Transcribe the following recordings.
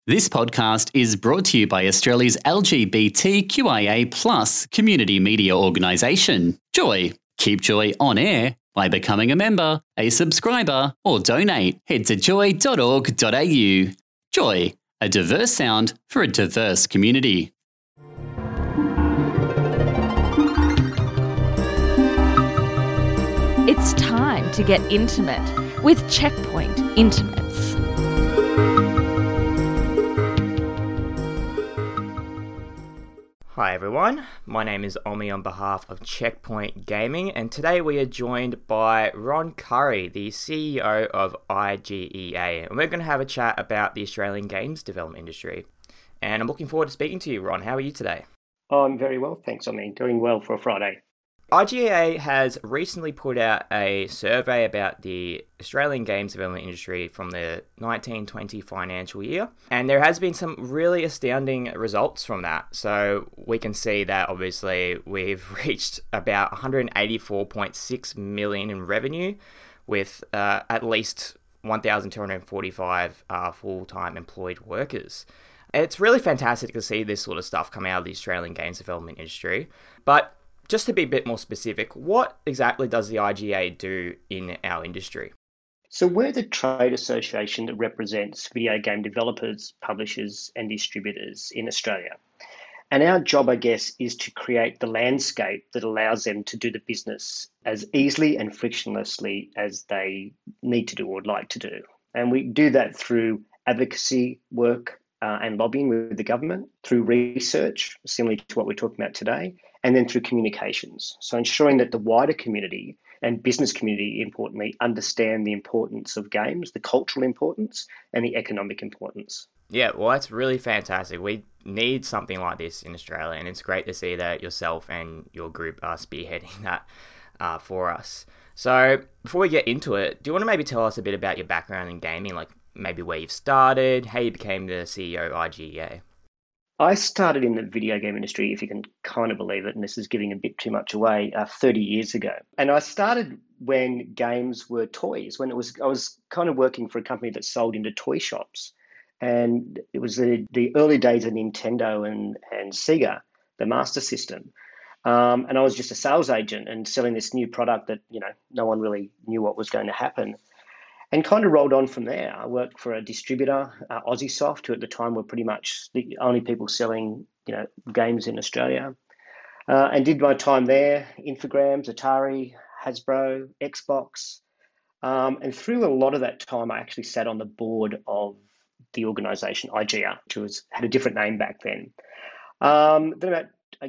This podcast is brought to you by Australia's LGBTQIA+ community media organisation, Joy. Keep Joy on air by becoming a member, a subscriber, or donate. Head to joy.org.au. Joy, a diverse sound for a diverse community. It's time to get intimate with Checkpoint Intimates. Hi everyone, my name is Omi on behalf of Checkpoint Gaming, and today we are joined by Ron Curry, the CEO of IGEA, and we're going to have a chat about the Australian games development industry. And I'm looking forward to speaking to you, Ron. How are you today? Oh, I'm very well, thanks, Omi. Doing well for a Friday. IGEA has recently put out a survey about the Australian games development industry from the 1920 financial year, and there has been some really astounding results from that. So we can see that obviously we've reached about 184.6 million in revenue with at least 1,245 full-time employed workers. It's really fantastic to see this sort of stuff come out of the Australian games development industry, but just to be a bit more specific, what exactly does the IGA do in our industry? So we're the trade association that represents video game developers, publishers and distributors in Australia. And our job, I guess, is to create the landscape that allows them to do the business as easily and frictionlessly as they need to do or would like to do. And we do that through advocacy work and lobbying with the government, through research, similar to what we're talking about today, and then through communications. So ensuring that the wider community and business community, importantly, understand the importance of games, the cultural importance and the economic importance. Yeah, well, that's really fantastic. We need something like this in Australia, and it's great to see that yourself and your group are spearheading that for us. So before we get into it, do you want to maybe tell us a bit about your background in gaming, like maybe where you've started, how you became the CEO of IGEA? I started in the video game industry, if you can kind of believe it, and this is giving a bit too much away, 30 years ago. And I started when games were toys, when I was kind of working for a company that sold into toy shops. And it was the early days of Nintendo and Sega, the Master System. And I was just a sales agent and selling this new product that, no one really knew what was going to happen. And kind of rolled on from there. I worked for a distributor, AussieSoft, who at the time were pretty much the only people selling, games in Australia. And did my time there, Infogrames, Atari, Hasbro, Xbox. And through a lot of that time, I actually sat on the board of the organisation, IGEA, which had a different name back then. Then about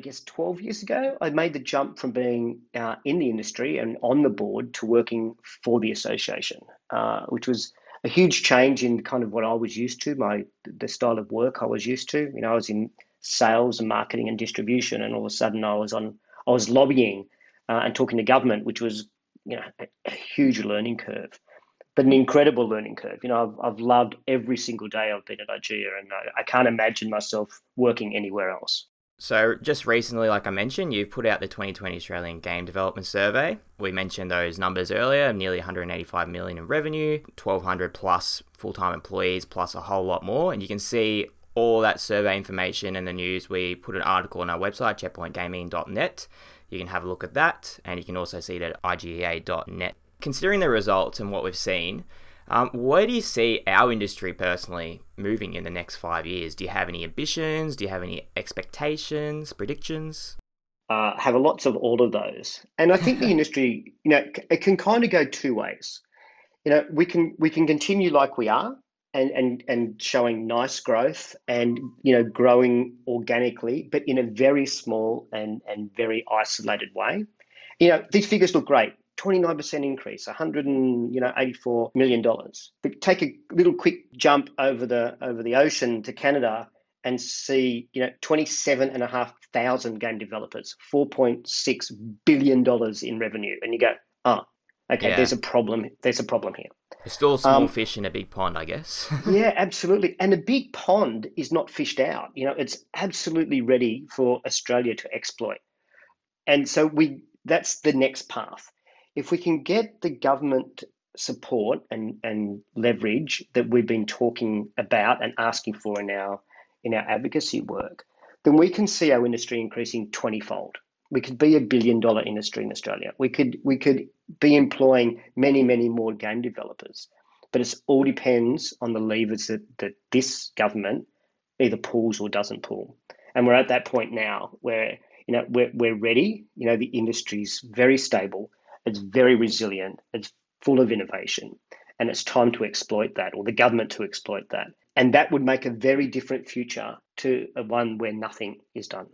12 years ago, I made the jump from being in the industry and on the board to working for the association, which was a huge change in kind of what I was used to, the style of work I was used to. I was in sales and marketing and distribution, and all of a sudden I was lobbying and talking to government, which was a huge learning curve, but an incredible learning curve. I've loved every single day I've been at IGEA, and I can't imagine myself working anywhere else. So just recently, like I mentioned, you've put out the 2020 Australian Game Development Survey. We mentioned those numbers earlier, nearly 185 million in revenue, 1,200 plus full-time employees, plus a whole lot more. And you can see all that survey information in the news. We put an article on our website, checkpointgaming.net. You can have a look at that, and you can also see it at igea.net. Considering the results and what we've seen, where do you see our industry personally moving in the next 5 years? Do you have any ambitions? Do you have any expectations, predictions? Have lots of all of those. And I think the industry, it can kind of go two ways. We can continue like we are and showing nice growth and, growing organically, but in a very small and very isolated way. These figures look great. 29% increase, $184 million. But take a little quick jump over the ocean to Canada and see, 27,500 game developers, $4.6 billion in revenue, and you go, okay, yeah. There's a problem. There's a problem here. There's still a small fish in a big pond, I guess. Yeah, absolutely. And the big pond is not fished out. It's absolutely ready for Australia to exploit. And so that's the next path. If we can get the government support and leverage that we've been talking about and asking for in our advocacy work, then we can see our industry increasing 20-fold. We could be $1 billion industry in Australia. We could be employing many, many more game developers. But it all depends on the levers that this government either pulls or doesn't pull. And we're at that point now where we're ready. The industry's very stable. It's very resilient. It's full of innovation. And it's time to exploit that, or the government to exploit that. And that would make a very different future to one where nothing is done.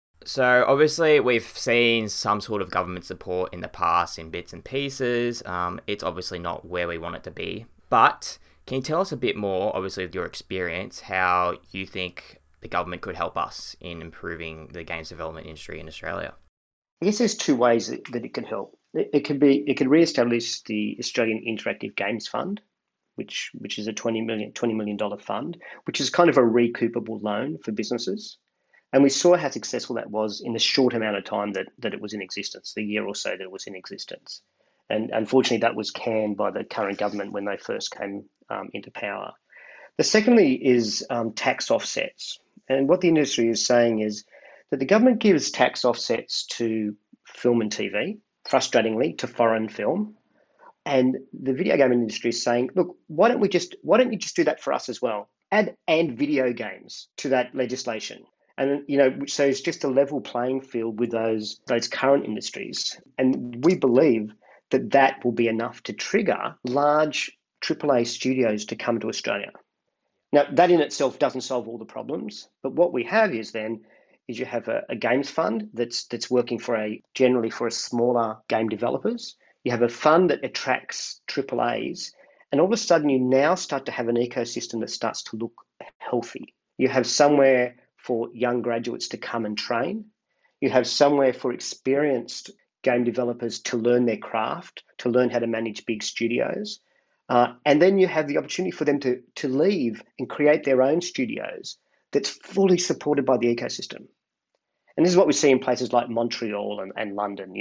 So obviously we've seen some sort of government support in the past in bits and pieces. It's obviously not where we want it to be. But can you tell us a bit more, obviously with your experience, how you think the government could help us in improving the games development industry in Australia? I guess there's two ways that it could help. It could re-establish the Australian Interactive Games Fund, which is a $20 million fund, which is kind of a recoupable loan for businesses. And we saw how successful that was in the short amount of time that it was in existence, the year or so that it was in existence. And unfortunately, that was canned by the current government when they first came into power. The secondly is tax offsets. And what the industry is saying is that the government gives tax offsets to film and TV, frustratingly to foreign film. And the video game industry is saying, look, why don't you just do that for us as well? Add and video games to that legislation. And, so it's just a level playing field with those current industries. And we believe that will be enough to trigger large AAA studios to come to Australia. Now, that in itself doesn't solve all the problems, but what we have is you have a games fund that's working generally for smaller game developers. You have a fund that attracts AAAs, and all of a sudden you now start to have an ecosystem that starts to look healthy. You have somewhere for young graduates to come and train. You have somewhere for experienced game developers to learn their craft, to learn how to manage big studios. And then you have the opportunity for them to leave and create their own studios that's fully supported by the ecosystem. And this is what we see in places like Montreal and London.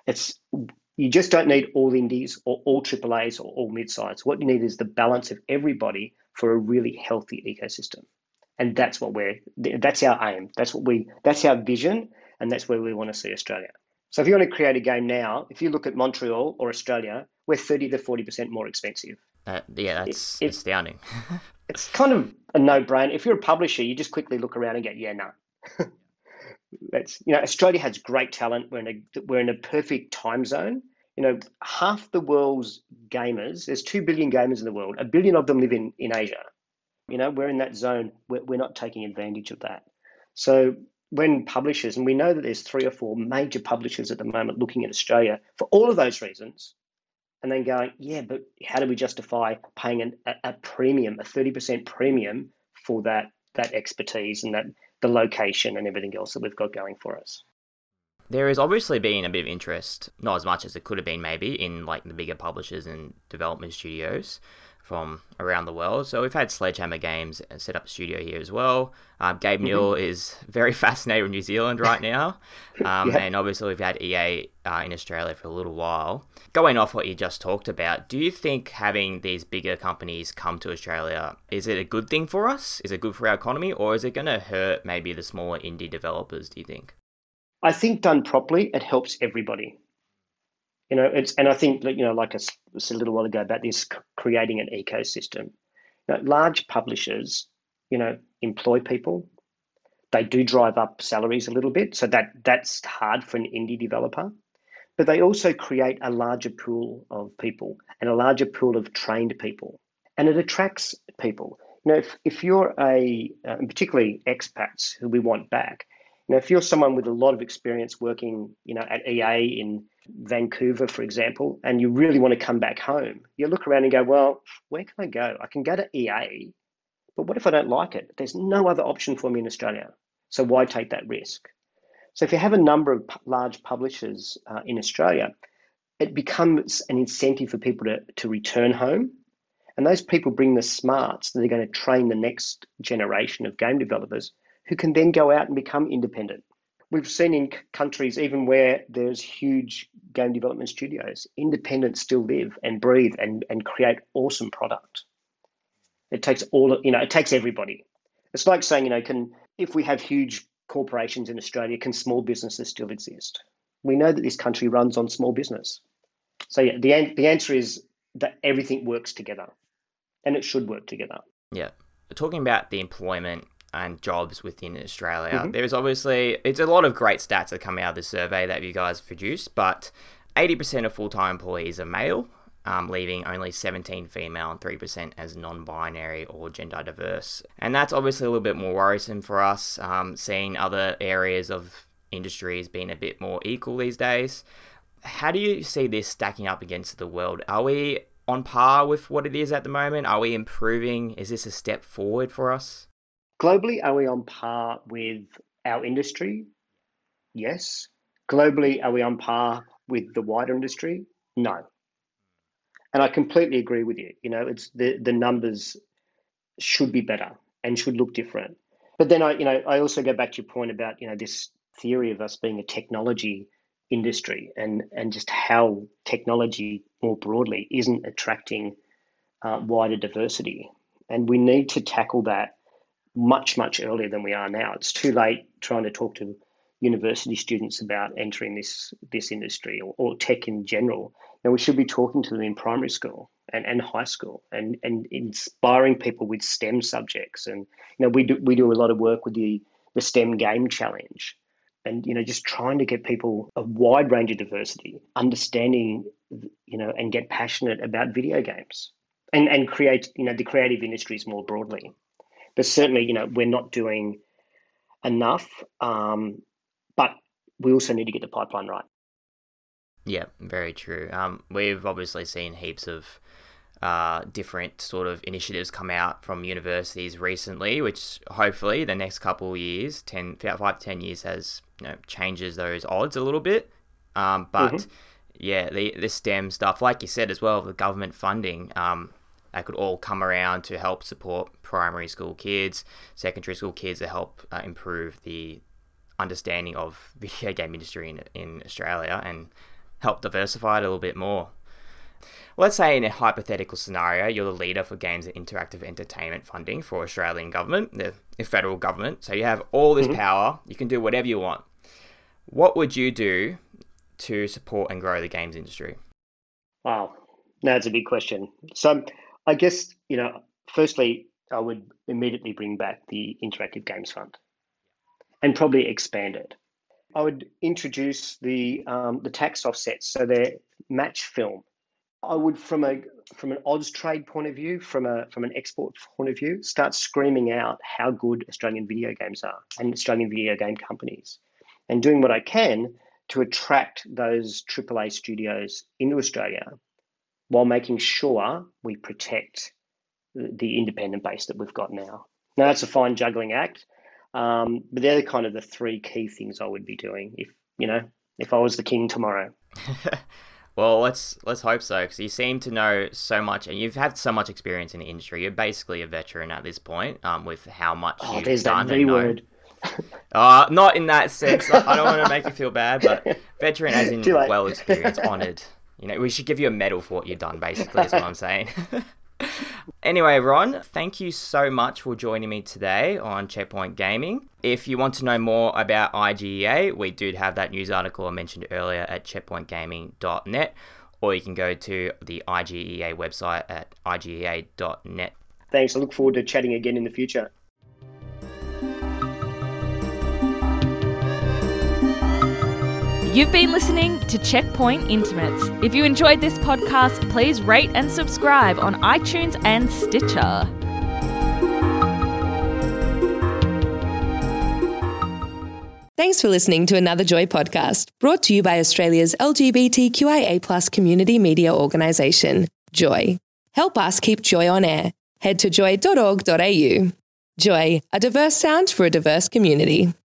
You just don't need all indies or all AAAs or all mid-size. What you need is the balance of everybody for a really healthy ecosystem. And that's our aim. That's our vision, and that's where we want to see Australia. So if you want to create a game now, if you look at Montreal or Australia, we're 30 to 40% more expensive. That's astounding. It's kind of a no-brainer. If you're a publisher, you just quickly look around and go, yeah, no. Australia has great talent. We're in a perfect time zone. Half the world's gamers, there's 2 billion gamers in the world. 1 billion of them live in Asia. We're in that zone. We're not taking advantage of that. So when publishers, and we know that there's 3 or 4 major publishers at the moment looking at Australia for all of those reasons, and then going, yeah, but how do we justify paying a premium, a 30% premium for that expertise and the location and everything else that we've got going for us? There has obviously been a bit of interest, not as much as it could have been maybe, in like the bigger publishers and development studios from around the world. So we've had Sledgehammer Games set up a studio here as well. Gabe Newell is very fascinated with New Zealand right now. And obviously we've had EA in Australia for a little while. Going off what you just talked about, do you think having these bigger companies come to Australia, is it a good thing for us? Is it good for our economy? Or is it going to hurt maybe the smaller indie developers, do you think? I think done properly, it helps everybody. And I think, like I said a little while ago about this creating an ecosystem. Large publishers, employ people. They do drive up salaries a little bit, so that's hard for an indie developer. But they also create a larger pool of people and a larger pool of trained people, and it attracts people. If you're and particularly expats who we want back. If you're someone with a lot of experience working, at EA in Vancouver, for example, and you really want to come back home, you look around and go, well, where can I go? I can go to EA, but what if I don't like it? There's no other option for me in Australia. So why take that risk? So if you have a number of large publishers in Australia, it becomes an incentive for people to return home. And those people bring the smarts that are going to train the next generation of game developers who can then go out and become independent. We've seen in countries, even where there's huge game development studios, independents still live and breathe and create awesome product. It takes it takes everybody. It's like saying, if we have huge corporations in Australia, can small businesses still exist? We know that this country runs on small business. So yeah, the answer is that everything works together, and it should work together. Yeah. Talking about the employment and jobs within Australia, there's obviously, it's a lot of great stats that come out of the survey that you guys produced, but 80% of full-time employees are male, leaving only 17 female and 3% as non-binary or gender diverse. And that's obviously a little bit more worrisome for us, seeing other areas of industries being a bit more equal these days. How do you see this stacking up against the world? Are we on par with what it is at the moment? Are we improving? Is this a step forward for us? Globally, are we on par with our industry? Yes. Globally, are we on par with the wider industry? No. And I completely agree with you. It's the numbers should be better and should look different. But then I also go back to your point about, this theory of us being a technology industry and just how technology more broadly isn't attracting wider diversity. And we need to tackle that much, much earlier than we are now. It's too late trying to talk to university students about entering this industry or tech in general. We should be talking to them in primary school and high school and inspiring people with STEM subjects. And we do a lot of work with the STEM Game Challenge, and just trying to get people a wide range of diversity, understanding and get passionate about video games and create the creative industries more broadly. But certainly we're not doing enough, but we also need to get the pipeline right. Yeah, very true. We've obviously seen heaps of different sort of initiatives come out from universities recently, which hopefully the next couple of years, 5 to 10 years, has changes those odds a little bit. But yeah, the STEM stuff, like you said as well, the government funding, that could all come around to help support primary school kids, secondary school kids, to help improve the understanding of video game industry in Australia and help diversify it a little bit more. Let's say in a hypothetical scenario, you're the leader for games and interactive entertainment funding for Australian government, the federal government. So you have all this power, you can do whatever you want. What would you do to support and grow the games industry? Wow, that's a big question. So I guess, firstly, I would immediately bring back the Interactive Games Fund and probably expand it. I would introduce the tax offsets, so they're match film. I would, from an odds trade point of view, from an export point of view, start screaming out how good Australian video games are and Australian video game companies, and doing what I can to attract those AAA studios into Australia while making sure we protect the independent base that we've got now. Now, that's a fine juggling act, but they're kind of the three key things I would be doing if I was the king tomorrow. Well, let's hope so, because you seem to know so much, and you've had so much experience in the industry. You're basically a veteran at this point, with how much you've there's done. That V word. Not in that sense. I don't want to make you feel bad, but veteran as in well experienced, honoured. We should give you a medal for what you've done, basically, is what I'm saying. Anyway, Ron, thank you so much for joining me today on Checkpoint Gaming. If you want to know more about IGEA, we do have that news article I mentioned earlier at checkpointgaming.net, or you can go to the IGEA website at igea.net. Thanks. I look forward to chatting again in the future. You've been listening to Checkpoint Intimates. If you enjoyed this podcast, please rate and subscribe on iTunes and Stitcher. Thanks for listening to another Joy podcast, brought to you by Australia's LGBTQIA+ community media organisation, Joy. Help us keep Joy on air. Head to joy.org.au. Joy, a diverse sound for a diverse community.